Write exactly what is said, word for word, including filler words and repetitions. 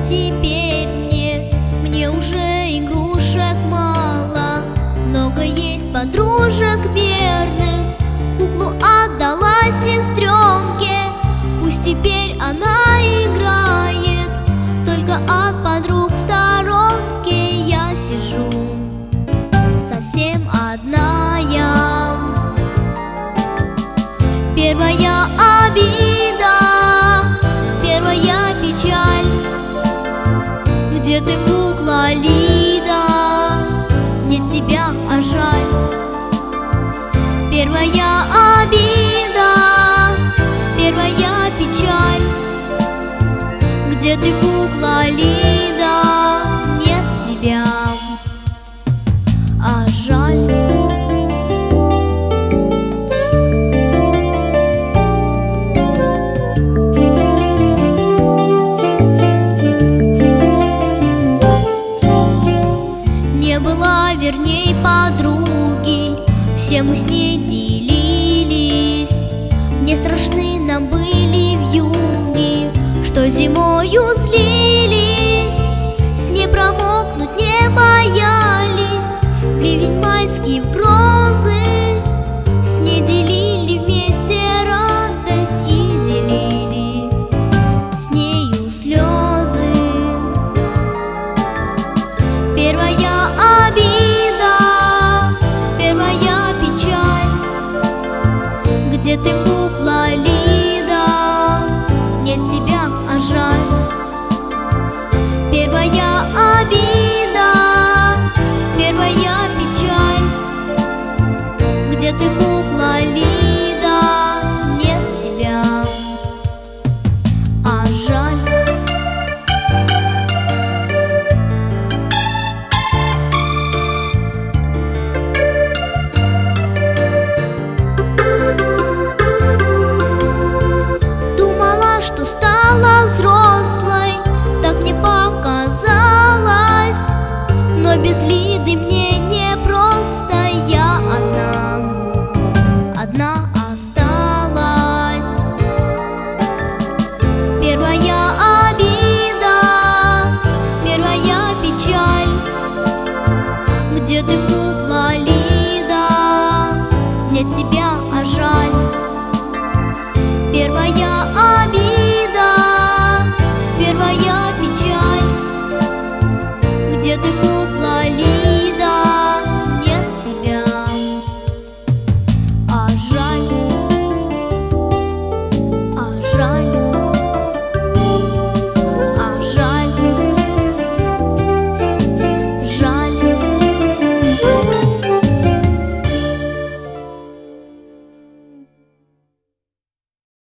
теперь мне, мне уже игрушек мало. Много есть подружек верных, куклу отдала сестренке. Пусть теперь она играет, только от подруг в сторонке я сижу совсем одна я. Первая обида, первая печаль. Где ты, кукла Лида? Нет тебя, а жаль. Первая обида, первая печаль. Где ты, кукла Лида?